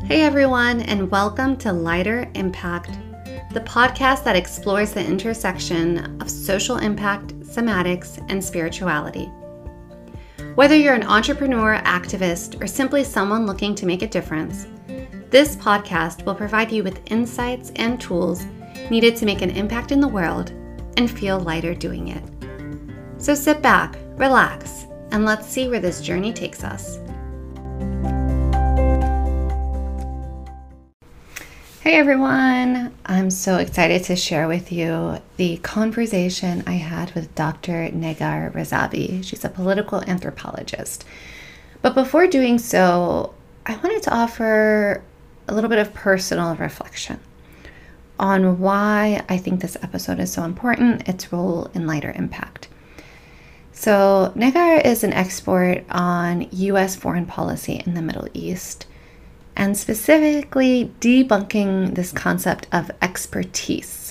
Hey everyone, and welcome to Lighter Impact, the podcast that explores the intersection of social impact, somatics, and spirituality. Whether you're an entrepreneur, activist, or simply someone looking to make a difference, this podcast will provide you with insights and tools needed to make an impact in the world and feel lighter doing it. So sit back, relax, and let's see where this journey takes us. Hey everyone, I'm so excited to share with you the conversation I had with Dr. Negar Razavi. She's a political anthropologist. But before doing so, I wanted to offer a little bit of personal reflection on why I think this episode is so important, its role in lighter impact. So Negar is an expert on U.S. foreign policy in the Middle East, and specifically debunking this concept of expertise.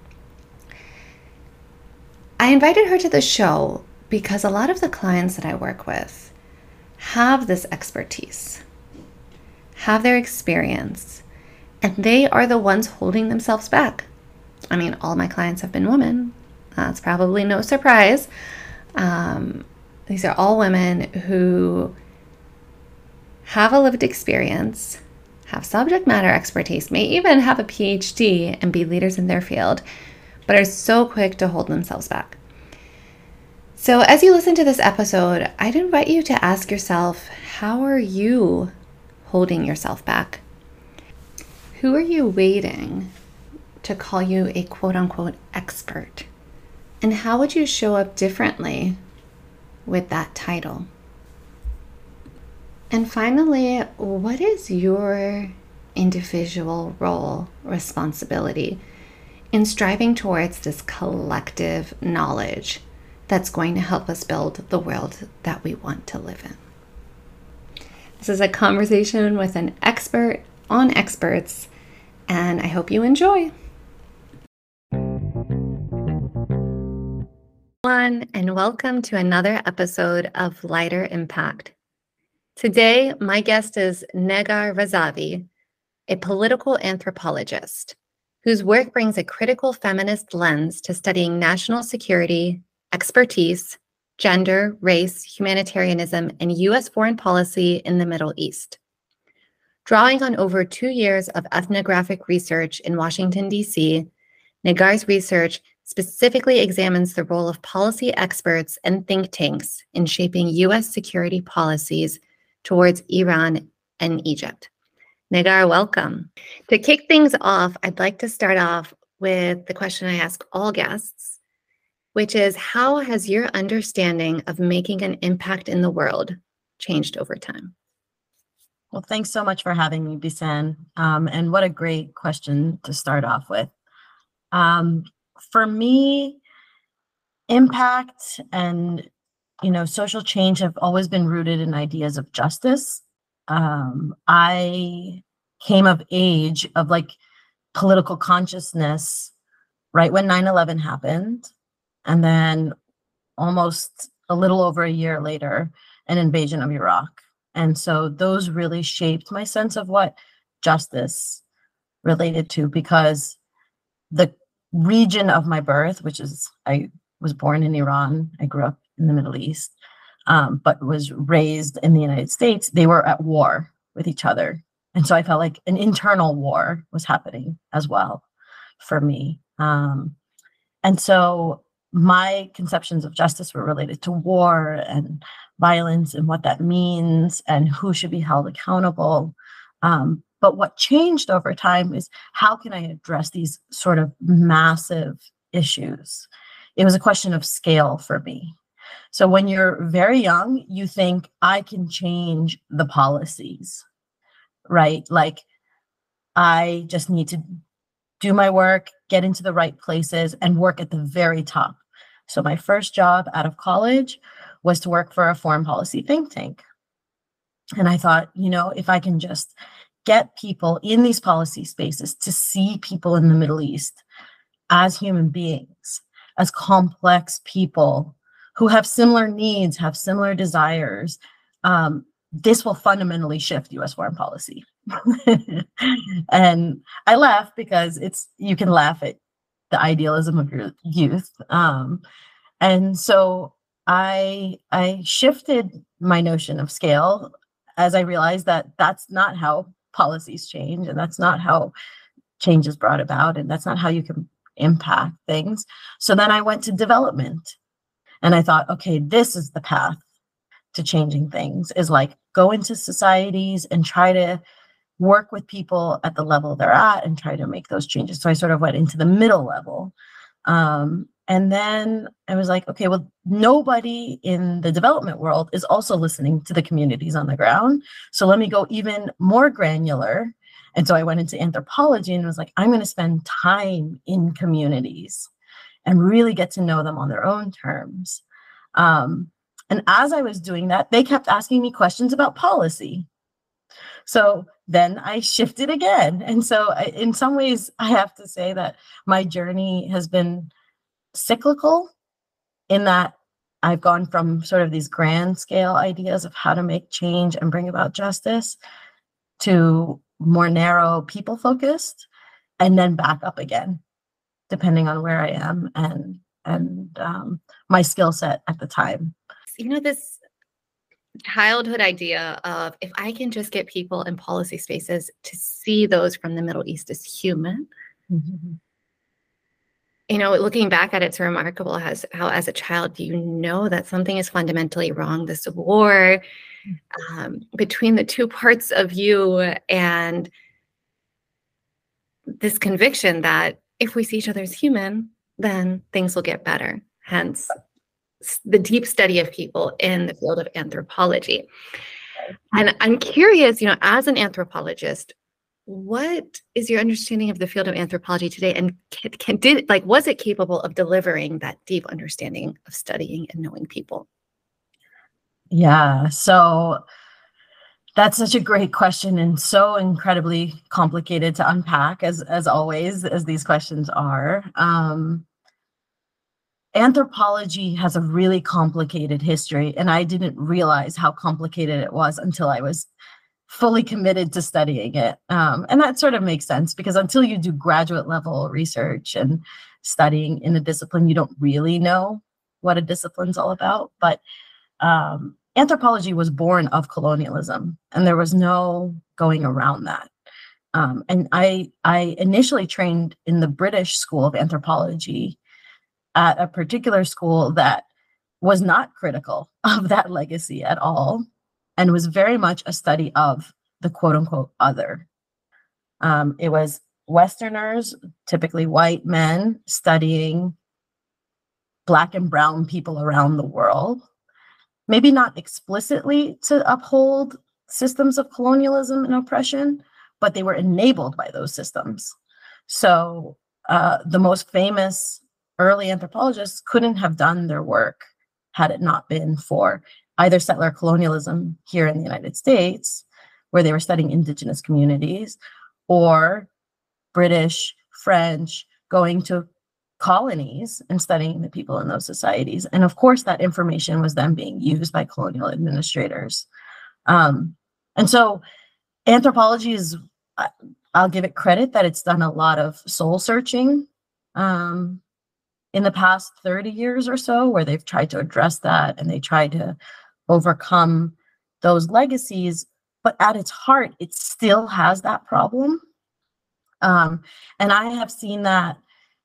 I invited her to the show because a lot of the clients that I work with have this expertise, have their experience, and they are the ones holding themselves back. I mean, all my clients have been women. That's probably no surprise. These are all women who have a lived experience, have subject matter expertise, may even have a PhD and be leaders in their field, but are so quick to hold themselves back. So as you listen to this episode, I'd invite you to ask yourself, how are you holding yourself back? Who are you waiting to call you a quote-unquote expert? And how would you show up differently with that title? And finally, what is your individual role, responsibility in striving towards this collective knowledge that's going to help us build the world that we want to live in? This is a conversation with an expert on experts, and I hope you enjoy. Everyone, and welcome to another episode of Lighter Impact. Today, my guest is Negar Razavi, a political anthropologist whose work brings a critical feminist lens to studying national security, expertise, gender, race, humanitarianism, and U.S. foreign policy in the Middle East. Drawing on over 2 years of ethnographic research in Washington, D.C., Negar's research specifically examines the role of policy experts and think tanks in shaping U.S. security policies towards Iran and Egypt. Negar, welcome. To kick things off, I'd like to start off with the question I ask all guests, which is, how has your understanding of making an impact in the world changed over time? Well, thanks so much for having me, Bisan. And what a great question to start off with. For me, impact and social change have always been rooted in ideas of justice. I came of age of political consciousness right when 9/11 happened. And then almost a little over a year later, an invasion of Iraq. And so those really shaped my sense of what justice related to, because the region of my birth, which is, I was born in Iran, I grew up in the Middle East, but was raised in the United States, they were at war with each other. And so I felt like an internal war was happening as well for me. And so my conceptions of justice were related to war and violence and what that means and who should be held accountable. But what changed over time is, how can I address these sort of massive issues? It was a question of scale for me. So when you're very young, you think, I can change the policies, right? Like, I just need to do my work, get into the right places, and work at the very top. So my first job out of college was to work for a foreign policy think tank. And I thought, if I can just get people in these policy spaces to see people in the Middle East as human beings, as complex people who have similar needs, have similar desires, this will fundamentally shift U.S. foreign policy. And I laugh because you can laugh at the idealism of your youth. And so I shifted my notion of scale as I realized that that's not how policies change, and that's not how change is brought about, and that's not how you can impact things. So then I went to development, and I thought, okay, this is the path to changing things, is like go into societies and try to work with people at the level they're at and try to make those changes. So I sort of went into the middle level. And then I was like, okay, well, nobody in the development world is also listening to the communities on the ground. So let me go even more granular. And so I went into anthropology and was like, I'm going to spend time in communities and really get to know them on their own terms. And as I was doing that, they kept asking me questions about policy. So then I shifted again. And so in some ways, I have to say that my journey has been cyclical in that I've gone from sort of these grand scale ideas of how to make change and bring about justice to more narrow people focused, and then back up again, depending on where I am and my skill set at the time. This childhood idea of, if I can just get people in policy spaces to see those from the Middle East as human. Mm-hmm. Looking back at it, it's remarkable how as a child, you know that something is fundamentally wrong. This war between the two parts of you, and this conviction that if we see each other as human, then things will get better. Hence the deep study of people in the field of anthropology. And I'm curious, as an anthropologist, what is your understanding of the field of anthropology today? And was it capable of delivering that deep understanding of studying and knowing people? Yeah, so that's such a great question, and so incredibly complicated to unpack, as always, as these questions are. Anthropology has a really complicated history, and I didn't realize how complicated it was until I was fully committed to studying it. And that sort of makes sense, because until you do graduate level research and studying in a discipline, you don't really know what a discipline's all about. But anthropology was born of colonialism, and there was no going around that. And I initially trained in the British School of Anthropology at a particular school that was not critical of that legacy at all, and was very much a study of the quote unquote other. It was Westerners, typically white men, studying Black and brown people around the world, maybe not explicitly to uphold systems of colonialism and oppression, but they were enabled by those systems. So the most famous early anthropologists couldn't have done their work had it not been for either settler colonialism here in the United States, where they were studying indigenous communities, or British, French, going to colonies and studying the people in those societies. And of course, that information was then being used by colonial administrators. And so anthropology is, I'll give it credit that it's done a lot of soul searching in the past 30 years or so, where they've tried to address that and they tried to overcome those legacies. But at its heart, it still has that problem. And I have seen that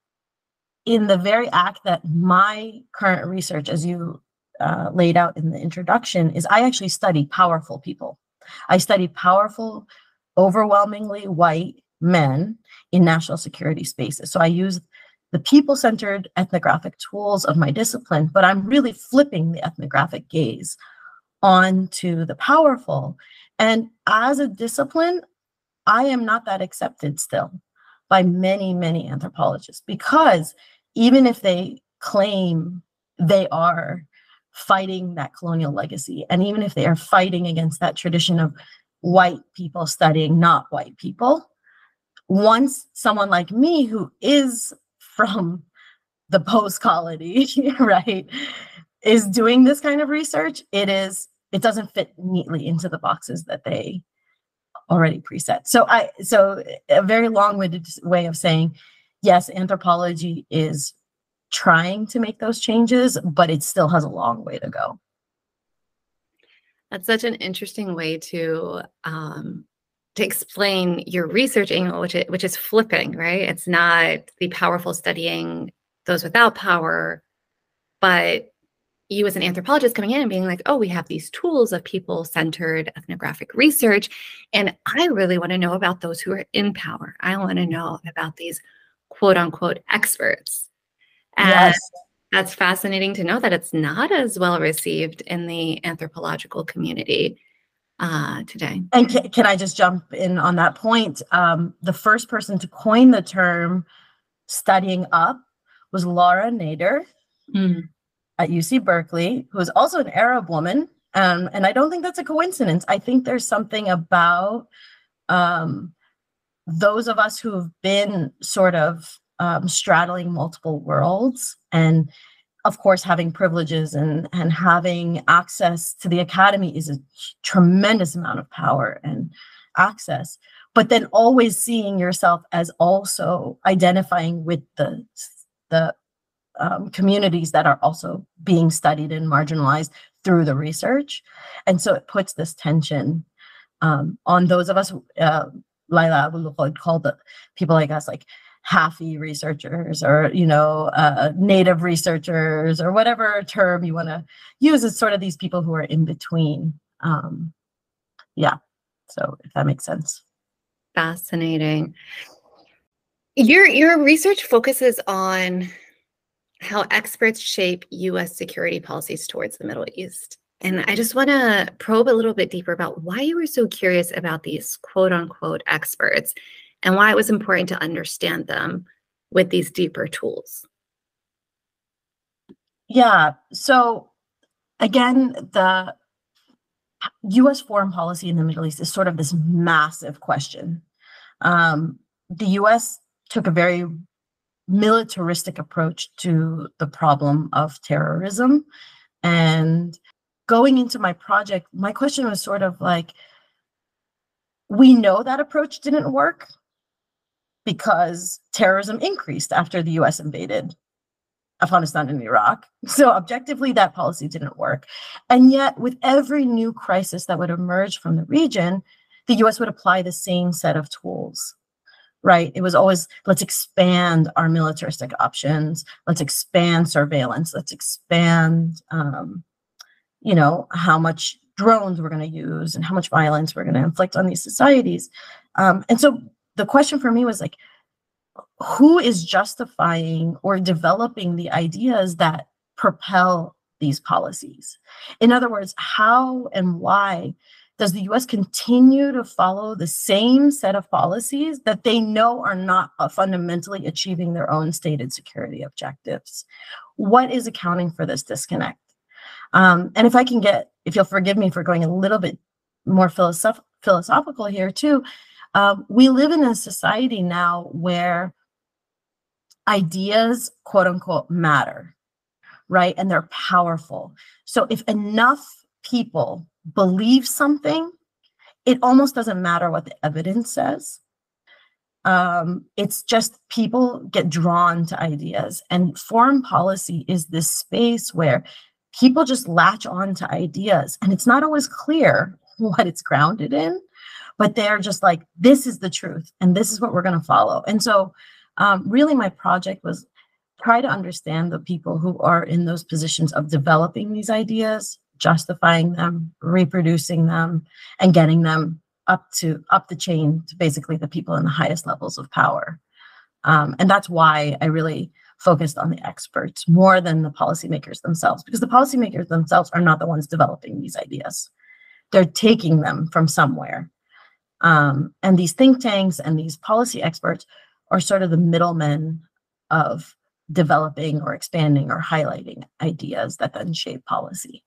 in the very act that my current research, as you laid out in the introduction, is I actually study powerful people. I study powerful, overwhelmingly white men in national security spaces. So I use the people-centered ethnographic tools of my discipline, but I'm really flipping the ethnographic gaze onto the powerful. And as a discipline, I am not that accepted still by many, many anthropologists, because even if they claim they are fighting that colonial legacy, and even if they are fighting against that tradition of white people studying not white people, once someone like me, who is from the post-colony, right, is doing this kind of research, it doesn't fit neatly into the boxes that they already preset. So a very long-winded way of saying, yes, anthropology is trying to make those changes, but it still has a long way to go. That's such an interesting way to explain your research angle, which is flipping, right? It's not the powerful studying those without power, but you as an anthropologist coming in and being like, oh, we have these tools of people-centered ethnographic research, and I really want to know about those who are in power. I want to know about these quote unquote experts. And Yes. that's fascinating to know that it's not as well received in the anthropological community today. And can I just jump in on that point? The first person to coin the term studying up was Laura Nader at UC Berkeley, who is also an Arab woman. And I don't think that's a coincidence. I think there's something about those of us who have been sort of straddling multiple worlds, and of course, having privileges and having access to the academy is a tremendous amount of power and access. But then always seeing yourself as also identifying with the communities that are also being studied and marginalized through the research. And so it puts this tension on those of us, Laila Abu Lughod called the people like us like Hafi researchers, or, native researchers, or whatever term you want to use, as sort of these people who are in between. So if that makes sense. Fascinating. Your research focuses on how experts shape U.S. security policies towards the Middle East. And I just want to probe a little bit deeper about why you were so curious about these quote unquote experts and why it was important to understand them with these deeper tools. Yeah. So again, the U.S. foreign policy in the Middle East is sort of this massive question. The U.S. took a very militaristic approach to the problem of terrorism. And going into my project, my question was sort of like, we know that approach didn't work because terrorism increased after the US invaded Afghanistan and Iraq. So objectively, that policy didn't work. And yet, with every new crisis that would emerge from the region, the US would apply the same set of tools. Right? It was always, let's expand our militaristic options. Let's expand surveillance. Let's expand, how much drones we're going to use and how much violence we're going to inflict on these societies. And so the question for me was like, who is justifying or developing the ideas that propel these policies? In other words, how and why does the US continue to follow the same set of policies that they know are not fundamentally achieving their own stated security objectives? What is accounting for this disconnect? And if you'll forgive me for going a little bit more philosophical here too, we live in a society now where ideas, quote unquote, matter, right? And they're powerful. So if enough people believe something, it almost doesn't matter what the evidence says. It's just people get drawn to ideas. And foreign policy is this space where people just latch on to ideas. And it's not always clear what it's grounded in, but they're just like, this is the truth, and this is what we're going to follow. And so really my project was try to understand the people who are in those positions of developing these ideas, justifying them, reproducing them, and getting them up the chain to basically the people in the highest levels of power. And that's why I really focused on the experts more than the policymakers themselves, because the policymakers themselves are not the ones developing these ideas. They're taking them from somewhere. And these think tanks and these policy experts are sort of the middlemen of developing or expanding or highlighting ideas that then shape policy.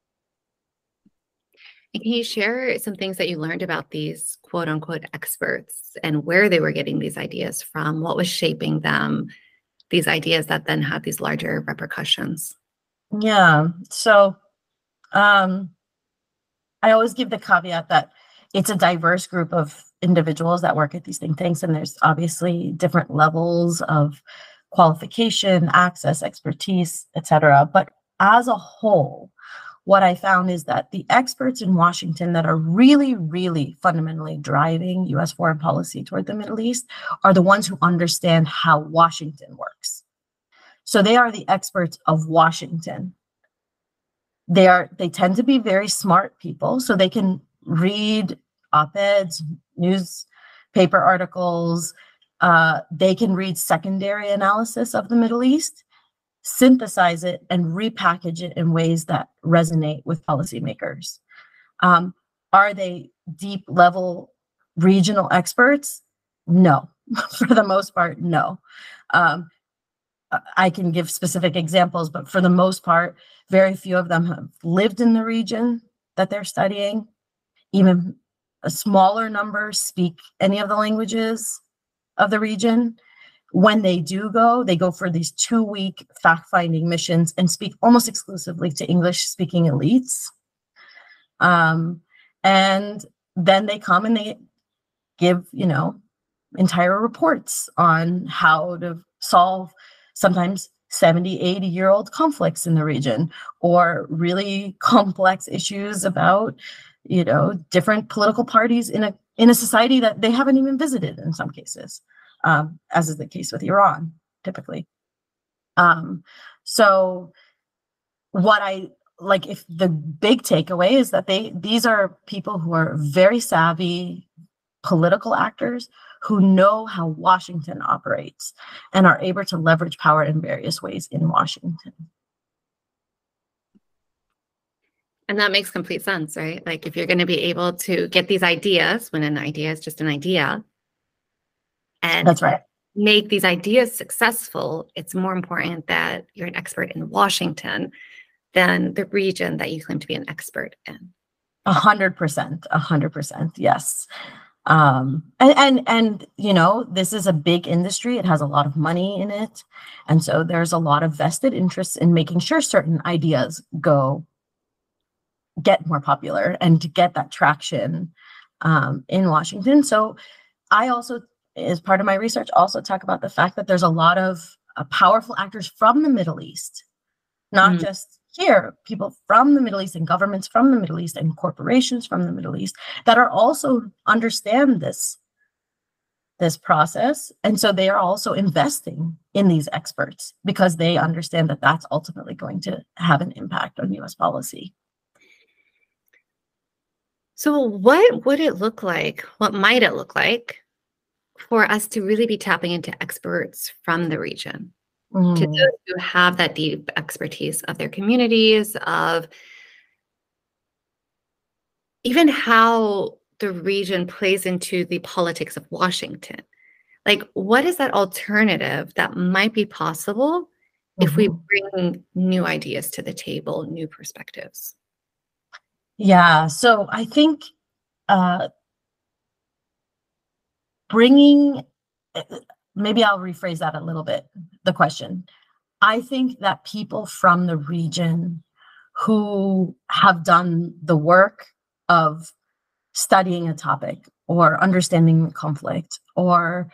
And can you share some things that you learned about these quote unquote experts and where they were getting these ideas from? What was shaping them? These ideas that then had these larger repercussions? Yeah. So I always give the caveat that it's a diverse group of individuals that work at these think tanks, and there's obviously different levels of qualification, access, expertise, etc. But as a whole, what I found is that the experts in Washington that are really, really fundamentally driving US foreign policy toward the Middle East are the ones who understand how Washington works. So they are the experts of Washington. They tend to be very smart people, so they can read op-eds, newspaper articles. They can read secondary analysis of the Middle East, synthesize it, and repackage it in ways that resonate with policymakers. Are they deep level regional experts? No, for the most part, no. I can give specific examples, but for the most part, very few of them have lived in the region that they're studying. Even a smaller number speak any of the languages of the region. When they do go, they go for these 2-week fact-finding missions and speak almost exclusively to English-speaking elites. And then they come and they give, entire reports on how to solve sometimes 70, 80-year-old conflicts in the region, or really complex issues about, different political parties in a society that they haven't even visited in some cases, as is the case with Iran, typically. So what I like, if the big takeaway is that these are people who are very savvy political actors who know how Washington operates and are able to leverage power in various ways in Washington. And that makes complete sense, right? Like, if you're going to be able to get these ideas, when an idea is just an idea, and that's right, make these ideas successful, it's more important that you're an expert in Washington than the region that you claim to be an expert in. 100%, yes. And this is a big industry. It has a lot of money in it. And so there's a lot of vested interest in making sure certain ideas get more popular and to get that traction in Washington. So I also, as part of my research, also talk about the fact that there's a lot of powerful actors from the Middle East, not just here, people from the Middle East and governments from the Middle East and corporations from the Middle East that are also understand this process. And so they are also investing in these experts because they understand that that's ultimately going to have an impact on US policy. So what would it look like? What might it look like for us to really be tapping into experts from the region? To those who have that deep expertise of their communities, of even how the region plays into the politics of Washington. Like, what is that alternative that might be possible if we bring new ideas to the table, new perspectives? Yeah, so I think maybe I'll rephrase that a little bit, the question. I think that people from the region who have done the work of studying a topic or understanding conflict or,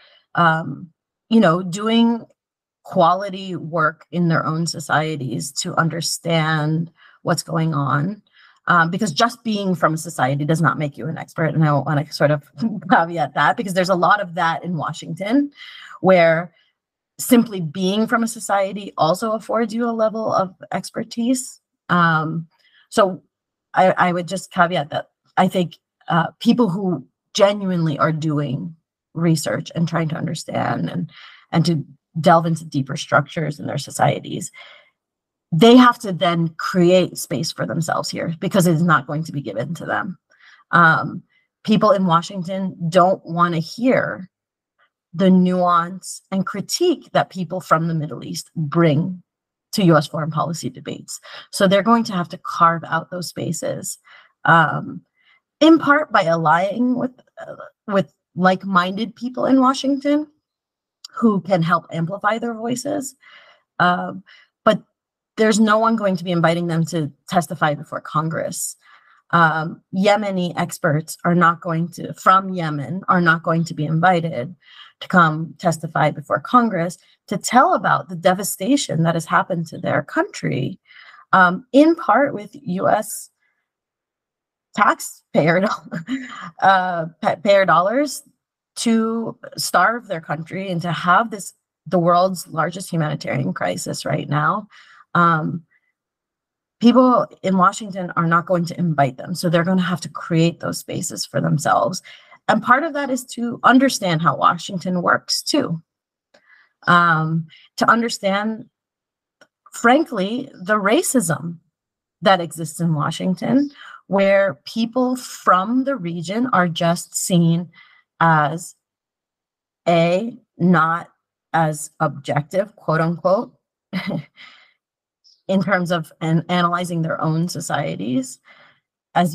doing quality work in their own societies to understand what's going on. Because just being from a society does not make you an expert. And I want to sort of caveat that, because there's a lot of that in Washington where simply being from a society also affords you a level of expertise. So I would just caveat that I think people who genuinely are doing research and trying to understand and to delve into deeper structures in their societies, they have to then create space for themselves here because it is not going to be given to them. People in Washington don't want to hear the nuance and critique that people from the Middle East bring to US foreign policy debates. So they're going to have to carve out those spaces, in part by allying with like-minded people in Washington who can help amplify their voices. But there's no one going to be inviting them to testify before Congress. Yemeni experts from Yemen are not going to be invited to come testify before Congress to tell about the devastation that has happened to their country, in part with U.S. taxpayer payer dollars to starve their country and to have the world's largest humanitarian crisis right now. People in Washington are not going to invite them. So they're going to have to create those spaces for themselves. And part of that is to understand how Washington works too. To understand, frankly, the racism that exists in Washington, where people from the region are just seen as not as objective, quote unquote, in terms of analyzing their own societies, as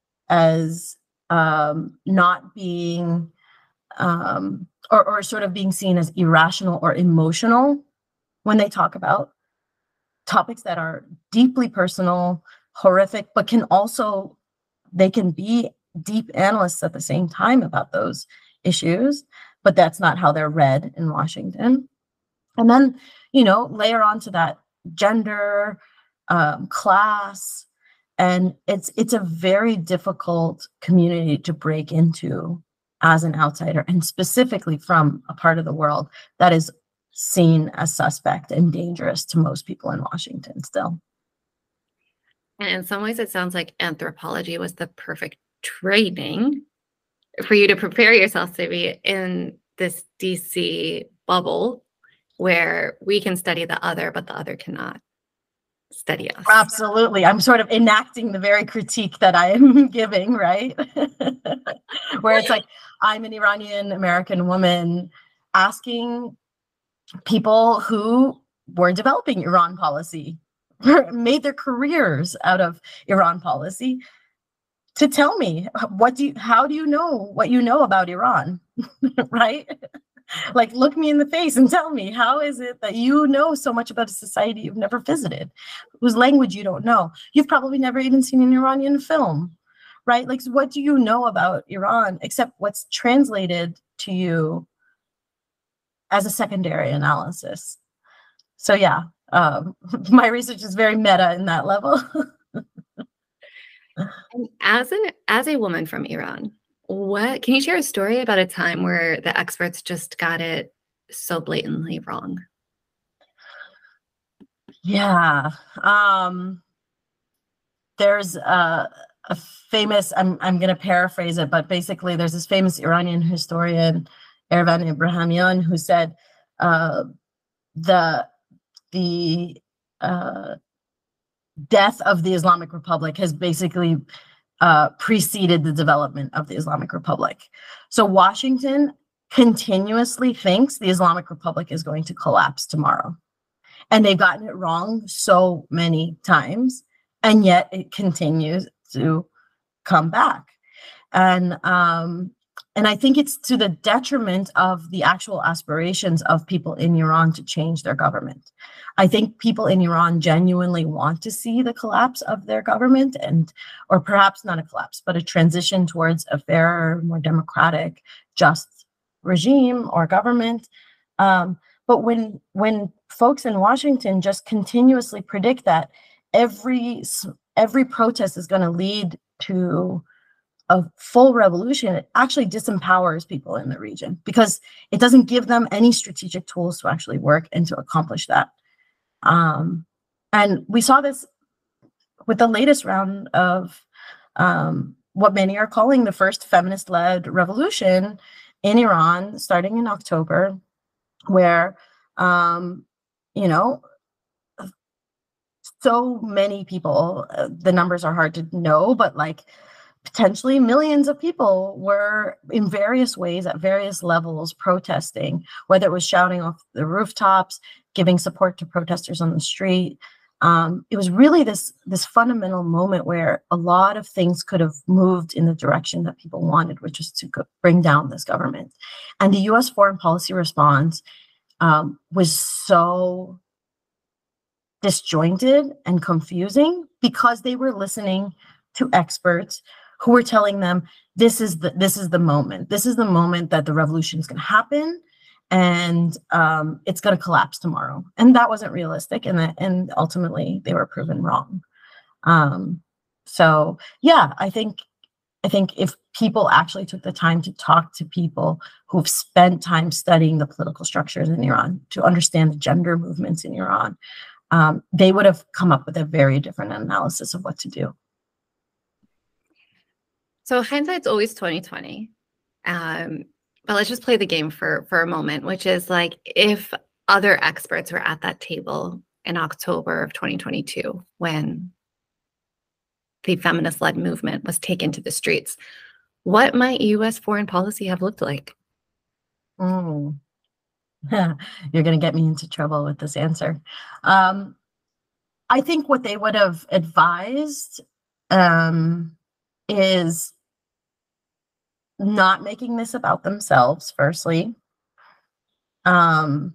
not being or sort of being seen as irrational or emotional when they talk about topics that are deeply personal, horrific, but they can be deep analysts at the same time about those issues, but that's not how they're read in Washington. And then, layer onto that gender, class, and it's a very difficult community to break into as an outsider, and specifically from a part of the world that is seen as suspect and dangerous to most people in Washington still. And in some ways, it sounds like anthropology was the perfect training for you to prepare yourself to be in this DC bubble where we can study the other, but the other cannot study us. Absolutely. I'm sort of enacting the very critique that I am giving, right? Where it's like, I'm an Iranian American woman asking people who were developing Iran policy, made their careers out of Iran policy, to tell me, how do you know what you know about Iran, right? Like, look me in the face and tell me, how is it that you know so much about a society you've never visited, whose language you don't know? You've probably never even seen an Iranian film, right? Like, so what do you know about Iran except what's translated to you as a secondary analysis? So yeah, my research is very meta in that level. And as a woman from Iran, can you share a story about a time where the experts just got it so blatantly wrong? Yeah. There's a famous, I'm going to paraphrase it, but basically there's this famous Iranian historian, Ervan Ibrahimian, who said the death of the Islamic Republic has basically preceded the development of the Islamic Republic. So Washington continuously thinks the Islamic Republic is going to collapse tomorrow. And they've gotten it wrong so many times, and yet it continues to come back. And I think it's to the detriment of the actual aspirations of people in Iran to change their government. I think people in Iran genuinely want to see the collapse of their government, or perhaps not a collapse, but a transition towards a fairer, more democratic, just regime or government. But when folks in Washington just continuously predict that every protest is going to lead to a full revolution, it actually disempowers people in the region because it doesn't give them any strategic tools to actually work and to accomplish that. And we saw this with the latest round of what many are calling the first feminist-led revolution in Iran, starting in October, where, so many people, the numbers are hard to know, but like potentially millions of people were in various ways at various levels protesting, whether it was shouting off the rooftops, giving support to protesters on the street. It was really this fundamental moment where a lot of things could have moved in the direction that people wanted, which was to bring down this government. And the U.S. foreign policy response was so disjointed and confusing because they were listening to experts who were telling them, this is the moment. This is the moment that the revolution is going to happen, and it's going to collapse tomorrow. And that wasn't realistic, and ultimately they were proven wrong. So yeah, I think if people actually took the time to talk to people who've spent time studying the political structures in Iran, to understand the gender movements in Iran, they would have come up with a very different analysis of what to do. So hindsight's always 2020. But let's just play the game for a moment, which is like, if other experts were at that table in October of 2022, when the feminist-led movement was taken to the streets, what might U.S. foreign policy have looked like? You're going to get me into trouble with this answer. I think what they would have advised is not making this about themselves, firstly, and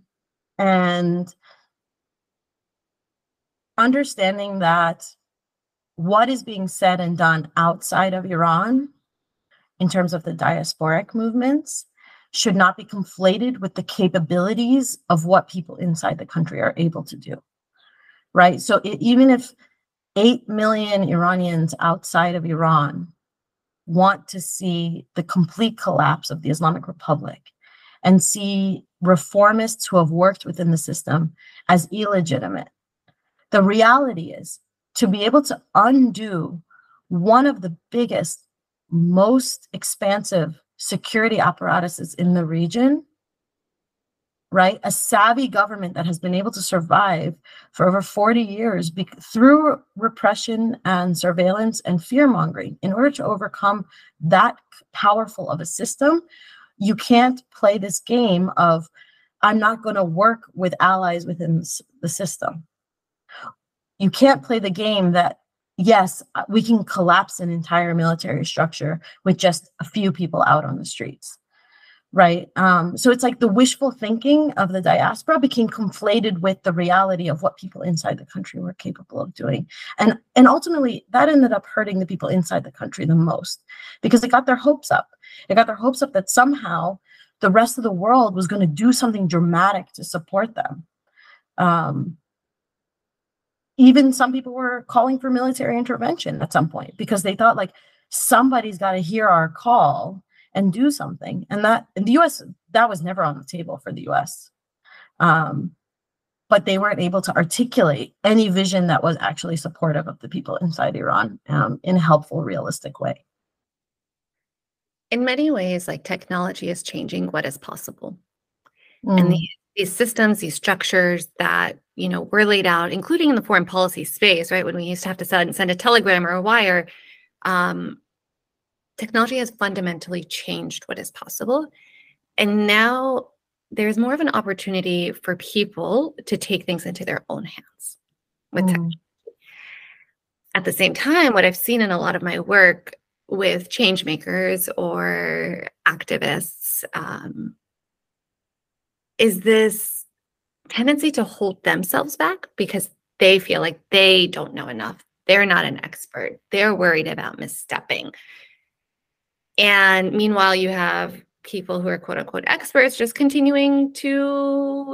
understanding that what is being said and done outside of Iran in terms of the diasporic movements should not be conflated with the capabilities of what people inside the country are able to do, right? So even if 8 million Iranians outside of Iran want to see the complete collapse of the Islamic Republic and see reformists who have worked within the system as illegitimate, the reality is, to be able to undo one of the biggest, most expansive security apparatuses in the region, right? A savvy government that has been able to survive for over 40 years through repression and surveillance and fear-mongering. In order to overcome that powerful of a system, you can't play this game of, I'm not going to work with allies within the system. You can't play the game that, yes, we can collapse an entire military structure with just a few people out on the streets, right? So it's like the wishful thinking of the diaspora became conflated with the reality of what people inside the country were capable of doing. And ultimately, that ended up hurting the people inside the country the most, because it got their hopes up. It got their hopes up that somehow the rest of the world was going to do something dramatic to support them. Even some people were calling for military intervention at some point, because they thought, like, somebody's got to hear our call and do something. And that in the US, that was never on the table for the US. But they weren't able to articulate any vision that was actually supportive of the people inside Iran in a helpful, realistic way. In many ways, like, technology is changing what is possible. And these systems, these structures that, were laid out, including in the foreign policy space, right? When we used to have to send a telegram or a wire, technology has fundamentally changed what is possible. And now there's more of an opportunity for people to take things into their own hands with technology. At the same time, what I've seen in a lot of my work with change makers or activists is this tendency to hold themselves back because they feel like they don't know enough. They're not an expert. They're worried about misstepping. And meanwhile, you have people who are quote unquote experts just continuing to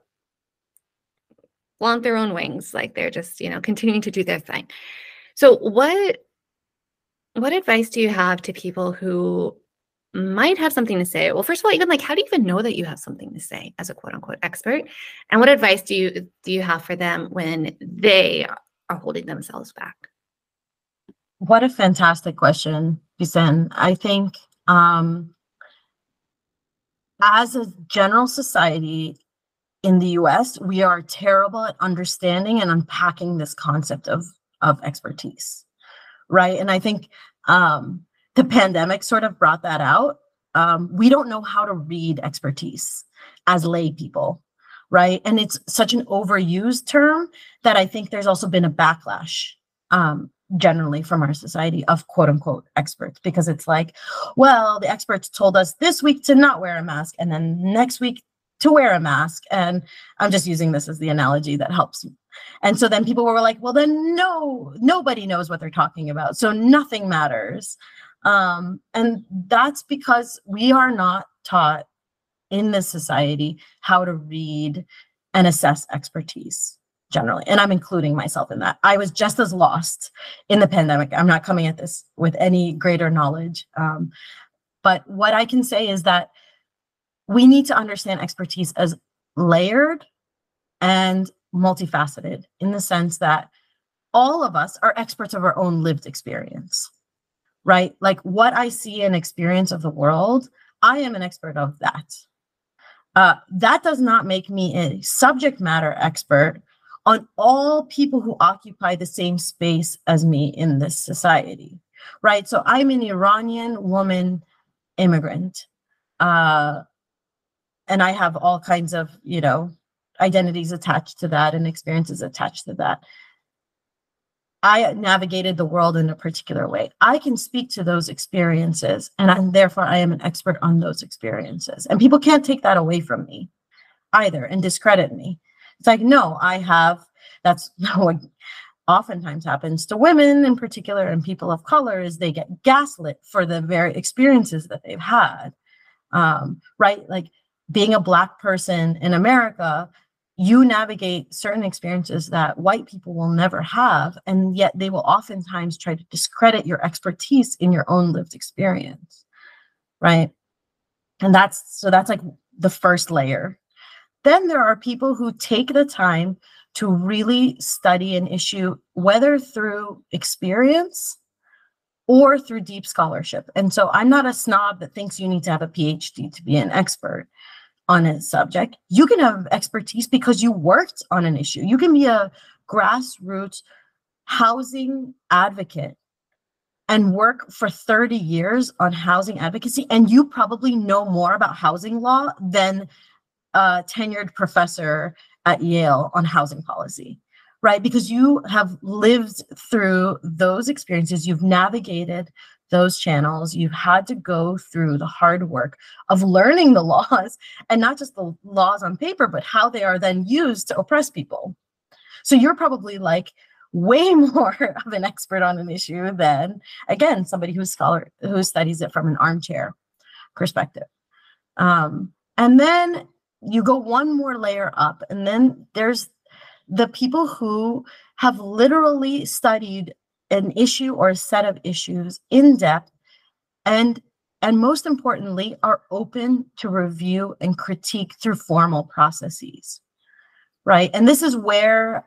flaunt their own wings. Like, they're just, continuing to do their thing. So what advice do you have to people who might have something to say? Well, first of all, even like, how do you even know that you have something to say as a quote unquote expert? And what advice do you have for them when they are holding themselves back? What a fantastic question, Bizen. I think as a general society in the US, we are terrible at understanding and unpacking this concept of expertise, right? And I think the pandemic sort of brought that out. We don't know how to read expertise as lay people, right? And it's such an overused term that I think there's also been a backlash generally from our society of quote unquote experts, because it's like, well, the experts told us this week to not wear a mask, and then next week to wear a mask. And I'm just using this as the analogy that helps. And so then people were like, well, then nobody knows what they're talking about, so nothing matters. And that's because we are not taught in this society how to read and assess expertise generally. And I'm including myself in that. I was just as lost in the pandemic. I'm not coming at this with any greater knowledge. But what I can say is that we need to understand expertise as layered and multifaceted, in the sense that all of us are experts of our own lived experience, right? Like what I see and experience of the world, I am an expert of that. That does not make me a subject matter expert on all people who occupy the same space as me in this society, right? So I'm an Iranian woman immigrant, and I have all kinds of, identities attached to that and experiences attached to that. I navigated the world in a particular way. I can speak to those experiences, and therefore I am an expert on those experiences. And people can't take that away from me either and discredit me. It's like, no, that's what oftentimes happens to women in particular and people of color, is they get gaslit for the very experiences that they've had, right? Like being a Black person in America, you navigate certain experiences that white people will never have, and yet they will oftentimes try to discredit your expertise in your own lived experience, right? And that's like the first layer. Then there are people who take the time to really study an issue, whether through experience or through deep scholarship. And so I'm not a snob that thinks you need to have a PhD to be an expert on a subject. You can have expertise because you worked on an issue. You can be a grassroots housing advocate and work for 30 years on housing advocacy, and you probably know more about housing law than a tenured professor at Yale on housing policy, right? Because you have lived through those experiences, you've navigated those channels, you've had to go through the hard work of learning the laws, and not just the laws on paper, but how they are then used to oppress people. So you're probably like way more of an expert on an issue than, again, somebody who studies it from an armchair perspective. And then you go one more layer up, and then there's the people who have literally studied an issue or a set of issues in depth, and most importantly, are open to review and critique through formal processes, right? And this is where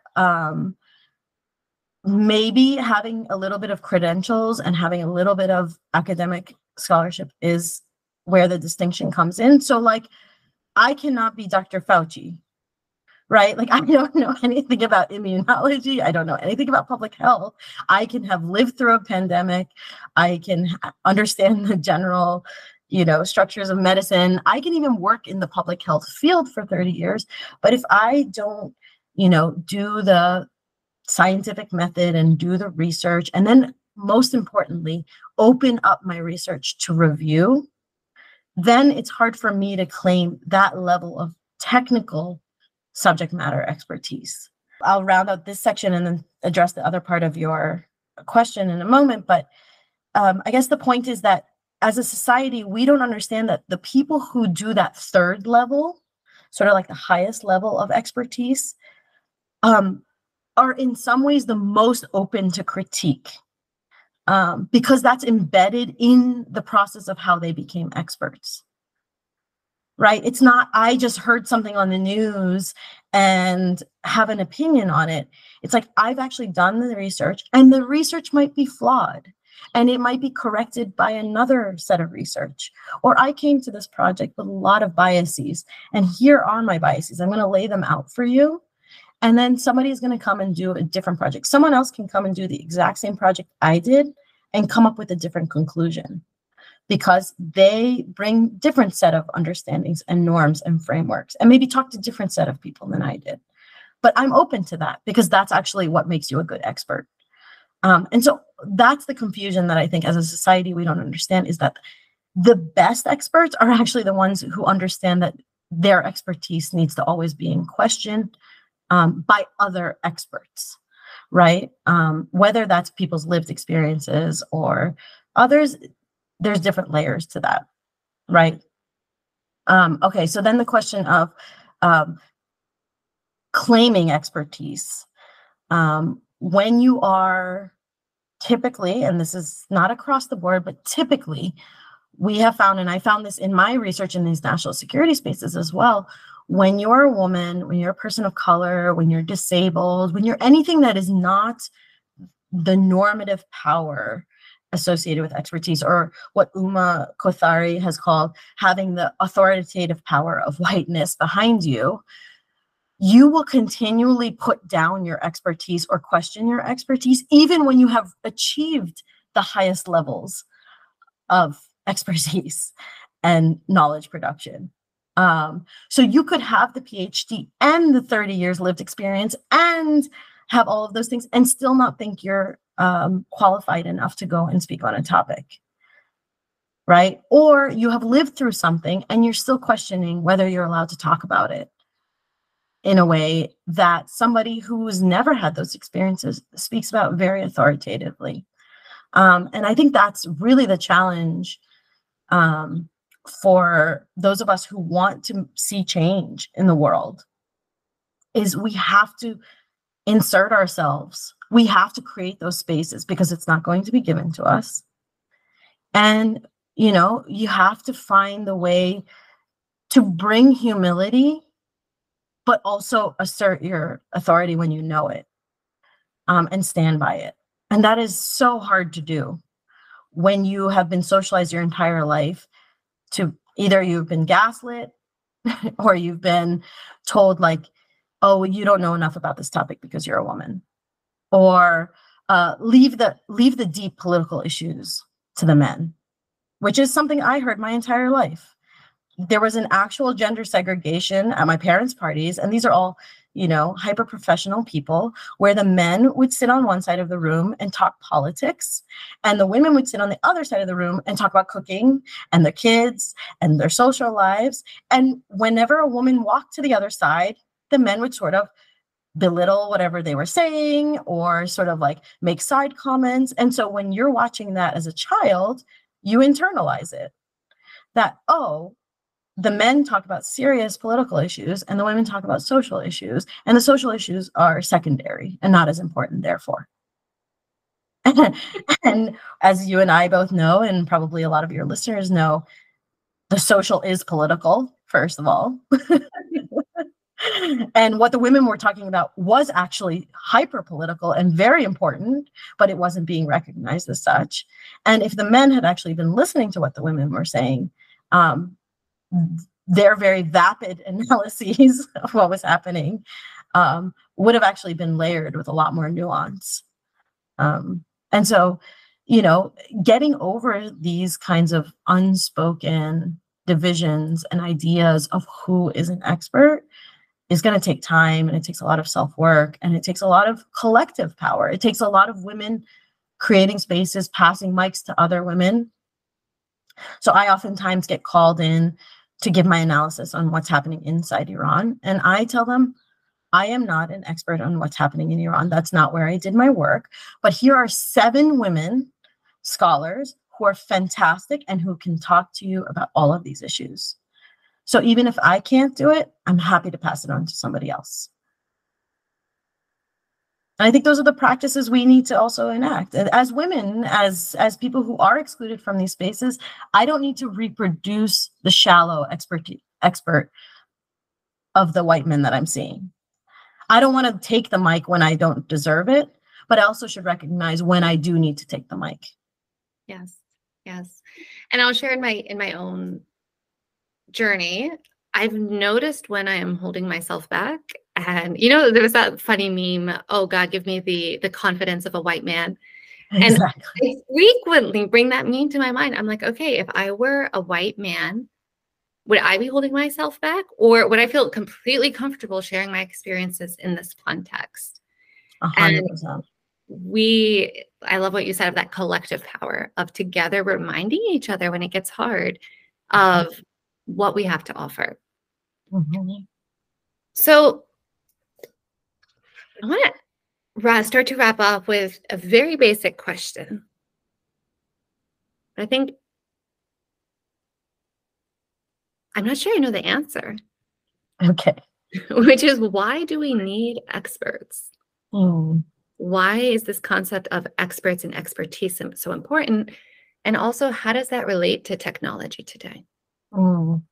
maybe having a little bit of credentials and having a little bit of academic scholarship is where the distinction comes in. So like, I cannot be Dr. Fauci, right? Like, I don't know anything about immunology. I don't know anything about public health. I can have lived through a pandemic. I can understand the general, structures of medicine. I can even work in the public health field for 30 years. But if I don't, do the scientific method and do the research, and then most importantly, open up my research to review, then it's hard for me to claim that level of technical subject matter expertise. I'll round out this section and then address the other part of your question in a moment. But I guess the point is that as a society, we don't understand that the people who do that third level, sort of like the highest level of expertise, are in some ways the most open to critique. Because that's embedded in the process of how they became experts, right? It's not, I just heard something on the news and have an opinion on it. It's like, I've actually done the research, and the research might be flawed, and it might be corrected by another set of research. Or I came to this project with a lot of biases, and here are my biases. I'm going to lay them out for you. And then somebody is going to come and do a different project. Someone else can come and do the exact same project I did and come up with a different conclusion, because they bring different set of understandings and norms and frameworks, and maybe talk to different set of people than I did. But I'm open to that, because that's actually what makes you a good expert. And so that's the confusion that I think as a society we don't understand, is that the best experts are actually the ones who understand that their expertise needs to always be in question by other experts, right? Whether that's people's lived experiences or others, there's different layers to that, right? Okay, so then the question of claiming expertise. When you are typically, and this is not across the board, but typically, we have found, and I found this in my research in these national security spaces as well, when you're a woman, when you're a person of color, when you're disabled, when you're anything that is not the normative power associated with expertise, or what Uma Kothari has called having the authoritative power of whiteness behind you, you will continually put down your expertise or question your expertise, even when you have achieved the highest levels of expertise and knowledge production. So you could have the PhD and the 30 years lived experience and have all of those things and still not think you're qualified enough to go and speak on a topic, right? Or you have lived through something and you're still questioning whether you're allowed to talk about it in a way that somebody who's never had those experiences speaks about very authoritatively. And I think that's really the challenge for those of us who want to see change in the world, is we have to insert ourselves. We have to create those spaces because it's not going to be given to us. And, you know, you have to find the way to bring humility, but also assert your authority when you know it, and stand by it. And that is so hard to do when you have been socialized your entire life to either you've been gaslit or you've been told like, oh, you don't know enough about this topic because you're a woman, or leave the deep political issues to the men, which is something I heard my entire life. There was an actual gender segregation at my parents' parties, and these are all, you know, hyper professional people, where the men would sit on one side of the room and talk politics, and the women would sit on the other side of the room and talk about cooking and their kids and their social lives. And whenever a woman walked to the other side, the men would sort of belittle whatever they were saying or sort of like make side comments. And so when you're watching that as a child, you internalize it, that, oh, the men talk about serious political issues and the women talk about social issues, and the social issues are secondary and not as important, therefore. And as you and I both know, and probably a lot of your listeners know, the social is political, first of all. And what the women were talking about was actually hyper political and very important, but it wasn't being recognized as such. And if the men had actually been listening to what the women were saying, their very vapid analyses of what was happening would have actually been layered with a lot more nuance. And so, you know, getting over these kinds of unspoken divisions and ideas of who is an expert is going to take time, and it takes a lot of self-work, and it takes a lot of collective power. It takes a lot of women creating spaces, passing mics to other women. So I oftentimes get called in to give my analysis on what's happening inside Iran. And I tell them, I am not an expert on what's happening in Iran. That's not where I did my work. But here are 7 women scholars who are fantastic and who can talk to you about all of these issues. So even if I can't do it, I'm happy to pass it on to somebody else. And I think those are the practices we need to also enact. As women, as people who are excluded from these spaces, I don't need to reproduce the shallow expert of the white men that I'm seeing. I don't want to take the mic when I don't deserve it, but I also should recognize when I do need to take the mic. Yes, yes. And I'll share in my own journey, I've noticed when I am holding myself back, and you know, there was that funny meme, oh God, give me the confidence of a white man. Exactly. And I frequently bring that meme to my mind. I'm like, okay, if I were a white man, would I be holding myself back, or would I feel completely comfortable sharing my experiences in this context? 100%. I love what you said of that collective power of together reminding each other when it gets hard of what we have to offer. Mhm. So I want to start to wrap up with a very basic question. I think I'm not sure I know the answer, Okay. which is why do we need experts? Mm. Why is this concept of experts and expertise so important? And also, how does that relate to technology today? Mm.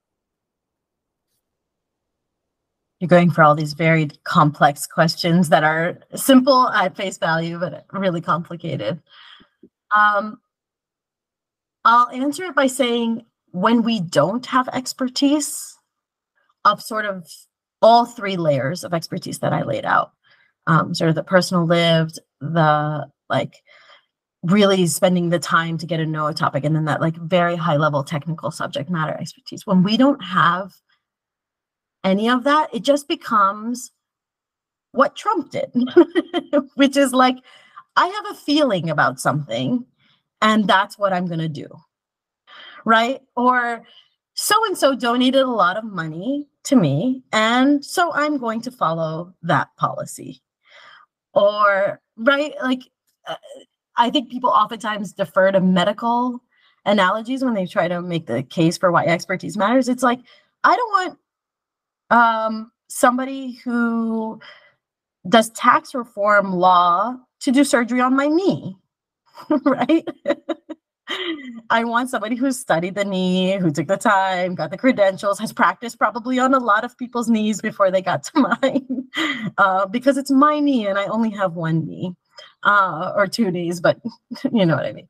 You're going for all these very complex questions that are simple at face value, but really complicated. Um, I'll answer it by saying when we don't have expertise of sort of all three layers of expertise that I laid out, sort of the personal lived, the like really spending the time to get to know a topic, and then that like very high level technical subject matter expertise. When we don't have any of that, it just becomes what Trump did, which is like, I have a feeling about something, and that's what I'm going to do. Right. Or so and so donated a lot of money to me, and so I'm going to follow that policy. Or, right. Like, uh, I think people oftentimes defer to medical analogies when they try to make the case for why expertise matters. It's like, I don't want somebody who does tax reform law to do surgery on my knee, right? I want somebody who's studied the knee, who took the time, got the credentials, has practiced probably on a lot of people's knees before they got to mine, because it's my knee and I only have one knee, or two knees, but you know what I mean.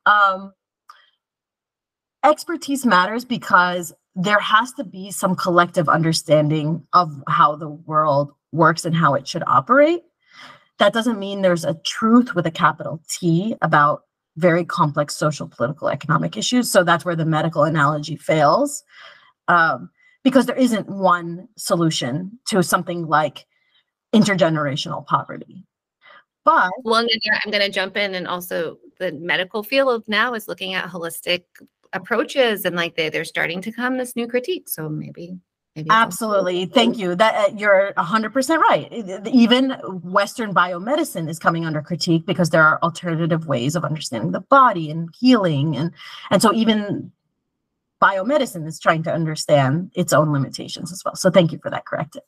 Expertise matters because there has to be some collective understanding of how the world works and how it should operate. That doesn't mean there's a truth with a capital T about very complex social, political, economic issues. So that's where the medical analogy fails, because there isn't one solution to something like intergenerational poverty. But Well, I'm going to jump in, and also the medical field now is looking at holistic approaches, and like they're starting to come this new critique. So maybe absolutely. Thank you. That you're 100% right. Even Western biomedicine is coming under critique because there are alternative ways of understanding the body and healing, and so even biomedicine is trying to understand its own limitations as well. So thank you for that corrective.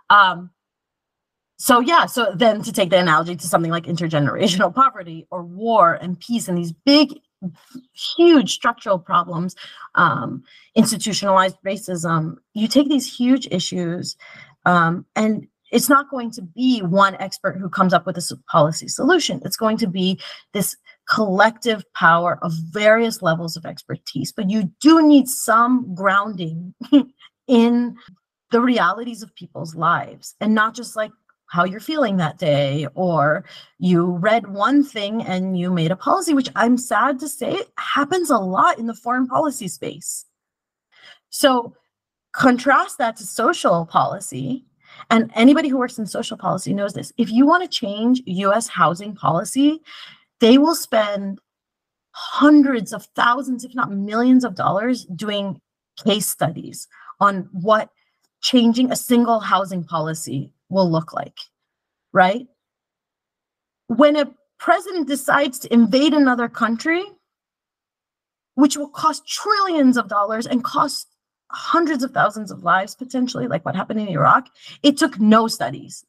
So then to take the analogy to something like intergenerational poverty or war and peace and these big, huge structural problems, institutionalized racism, you take these huge issues, and it's not going to be one expert who comes up with a policy solution. It's going to be this collective power of various levels of expertise, but you do need some grounding in the realities of people's lives, and not just like how you're feeling that day, or you read one thing and you made a policy, which I'm sad to say happens a lot in the foreign policy space. So contrast that to social policy, and anybody who works in social policy knows this. If you want to change US housing policy, they will spend hundreds of thousands, if not millions of dollars doing case studies on what changing a single housing policy will look like, right? When a president decides to invade another country, which will cost trillions of dollars and cost hundreds of thousands of lives potentially, like what happened in Iraq, it took no studies.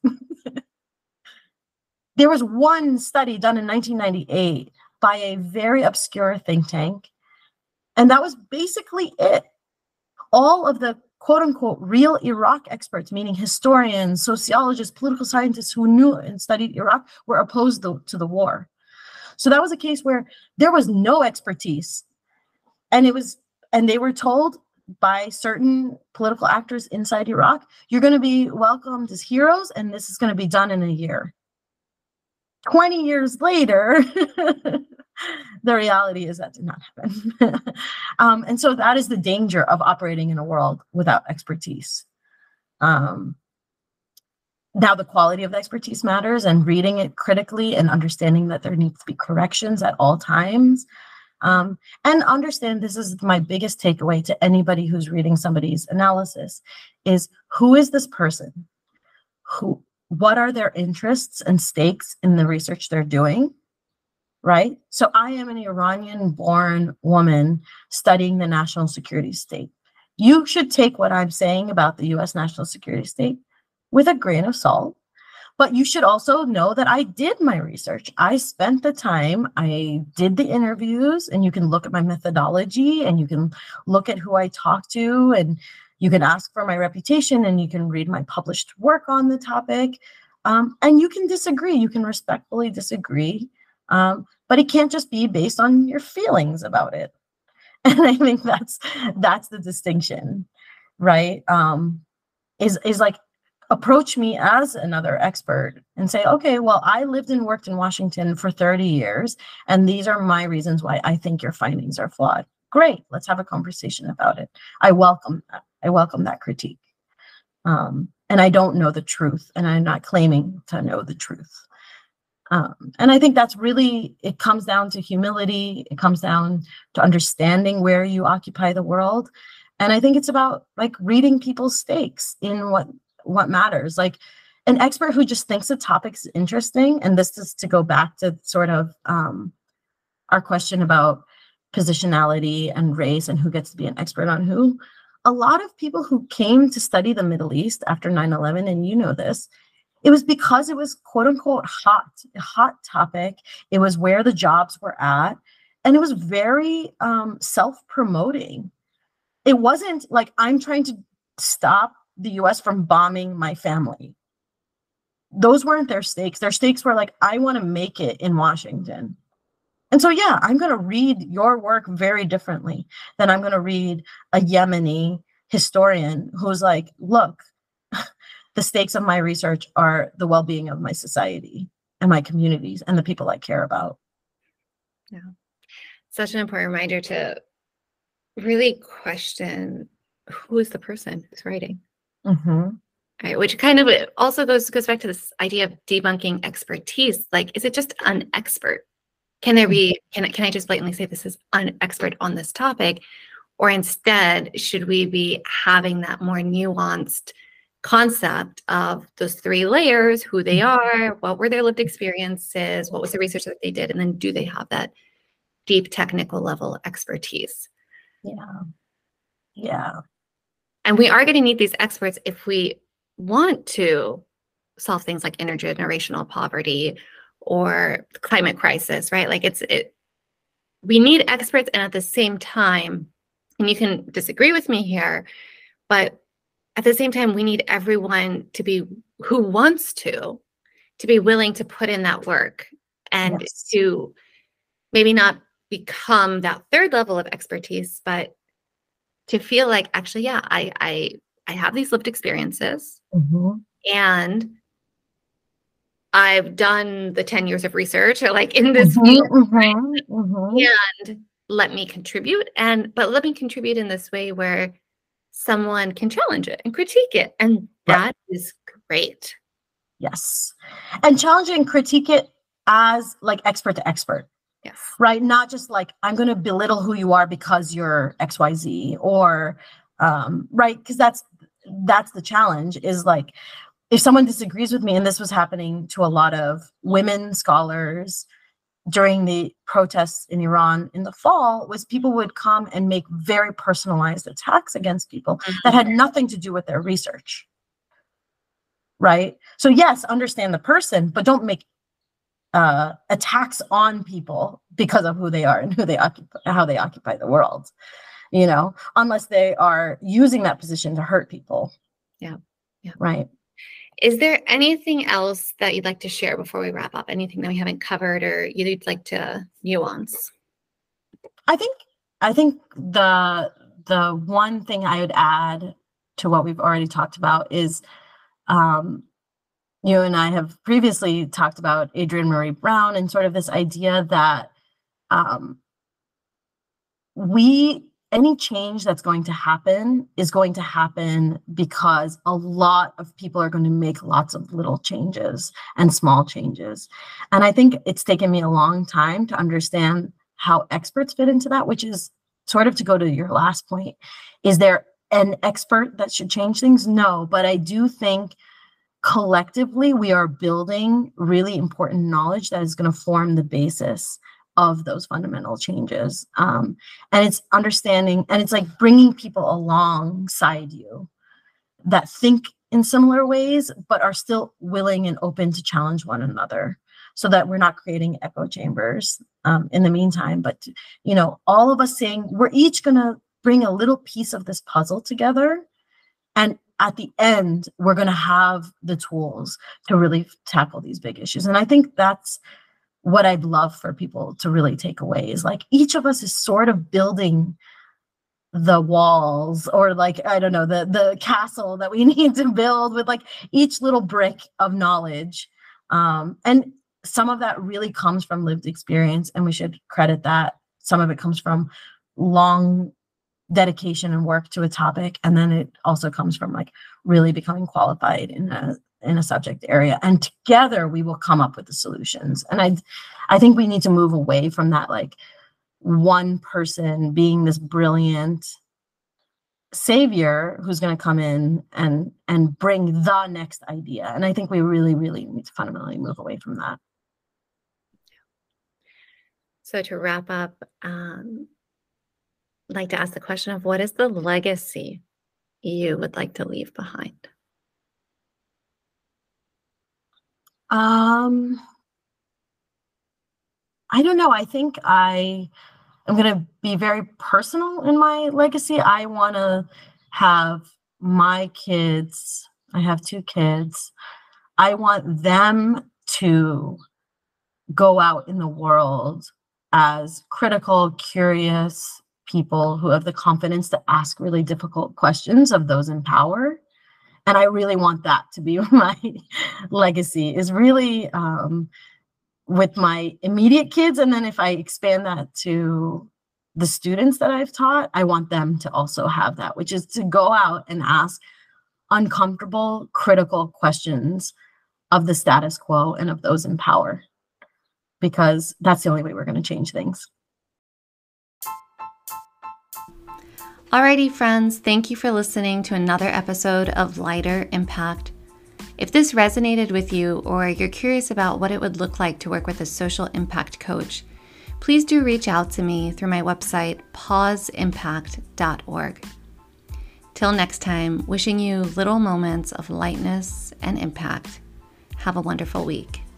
There was one study done in 1998 by a very obscure think tank, and that was basically it. All of the quote unquote real Iraq experts, meaning historians, sociologists, political scientists who knew and studied Iraq, were opposed to the war. So that was a case where there was no expertise. And they were told by certain political actors inside Iraq, you're going to be welcomed as heroes, and this is going to be done in a year. 20 years later, the reality is that did not happen. And so that is the danger of operating in a world without expertise. Now the quality of the expertise matters, and reading it critically and understanding that there needs to be corrections at all times. And understand, this is my biggest takeaway to anybody who's reading somebody's analysis, is who is this person? What are their interests and stakes in the research they're doing? Right? So I am an Iranian-born woman studying the national security state. You should take what I'm saying about the US national security state with a grain of salt, but you should also know that I did my research. I spent the time, I did the interviews, and you can look at my methodology, and you can look at who I talked to, and you can ask for my reputation, and you can read my published work on the topic. And you can disagree, you can respectfully disagree. But it can't just be based on your feelings about it. And I think that's the distinction, right? Is like, approach me as another expert and say, okay, well, I lived and worked in Washington for 30 years, and these are my reasons why I think your findings are flawed. Great, let's have a conversation about it. I welcome that. I welcome that critique. And I don't know the truth, and I'm not claiming to know the truth. And I think that's really, it comes down to humility. It comes down to understanding where you occupy the world. And I think it's about like reading people's stakes in what matters. Like an expert who just thinks the topic's interesting, and this is to go back to sort of our question about positionality and race and who gets to be an expert on who. A lot of people who came to study the Middle East after 9/11, and you know this, it was because it was quote unquote a hot topic. It was where the jobs were at. And it was very self-promoting. It wasn't like I'm trying to stop the US from bombing my family. Those weren't their stakes. Their stakes were like, I want to make it in Washington. And so, yeah, I'm going to read your work very differently than I'm going to read a Yemeni historian who's like, look, the stakes of my research are the well-being of my society and my communities and the people I care about. Yeah. Such an important reminder to really question who is the person who's writing. Mm-hmm. Right, which kind of also goes back to this idea of debunking expertise. Like, is it just an expert? Can there be, can I just blatantly say this is an expert on this topic? Or instead, should we be having that more nuanced concept of those three layers, who they are, what were their lived experiences, what was the research that they did, and then do they have that deep technical level expertise? Yeah. And we are going to need these experts if we want to solve things like intergenerational poverty or climate crisis, right? Like we need experts, and at the same time, and you can disagree with me here, but at the same time, we need everyone to be who wants to be willing to put in that work and to maybe not become that third level of expertise, but to feel like, actually, yeah, I have these lived experiences, and I've done the 10 years of research like in this field, and let me contribute, but let me contribute in this way where someone can challenge it and critique it. And that is great. Yes. And challenge it and critique it as like expert to expert. Yes. Right. Not just like, I'm going to belittle who you are because you're XYZ or, right. Because that's the challenge is like, if someone disagrees with me, and this was happening to a lot of women scholars during the protests in Iran in the fall, was people would come and make very personalized attacks against people that had nothing to do with their research. Right. So yes, understand the person, but don't make attacks on people because of who they are and how they occupy the world, unless they are using that position to hurt people. Yeah. Right. Is there anything else that you'd like to share before we wrap up? Anything that we haven't covered or you'd like to nuance? I think the one thing I would add to what we've already talked about is, you and I have previously talked about Adrienne Maree Brown and sort of this idea that any change that's going to happen is going to happen because a lot of people are going to make lots of little changes and small changes. And I think it's taken me a long time to understand how experts fit into that, which is sort of to go to your last point. Is there an expert that should change things? No, but I do think collectively we are building really important knowledge that is going to form the basis of those fundamental changes. And it's understanding, and it's like bringing people alongside you that think in similar ways, but are still willing and open to challenge one another, so that we're not creating echo chambers in the meantime. But, you know, all of us saying we're each going to bring a little piece of this puzzle together. And at the end, we're going to have the tools to really tackle these big issues. And I think that's what I'd love for people to really take away, is like each of us is sort of building the walls, or like, I don't know, the castle that we need to build with like each little brick of knowledge. And some of that really comes from lived experience, and we should credit that. Some of it comes from long dedication and work to a topic, and then it also comes from like really becoming qualified in a subject area, and together we will come up with the solutions. And I think we need to move away from that, like one person being this brilliant savior who's going to come in and bring the next idea. And I think we really need to fundamentally move away from that. So to wrap up, I'd like to ask the question of, what is the legacy you would like to leave behind? I don't know. I think I'm going to be very personal in my legacy. I want to have my kids, I have 2 kids, I want them to go out in the world as critical, curious people who have the confidence to ask really difficult questions of those in power. And I really want that to be my legacy, is really with my immediate kids. And then if I expand that to the students that I've taught, I want them to also have that, which is to go out and ask uncomfortable, critical questions of the status quo and of those in power, because that's the only way we're going to change things. Alrighty, friends, thank you for listening to another episode of Lighter Impact. If this resonated with you, or you're curious about what it would look like to work with a social impact coach, please do reach out to me through my website, pauseimpact.org. Till next time, wishing you little moments of lightness and impact. Have a wonderful week.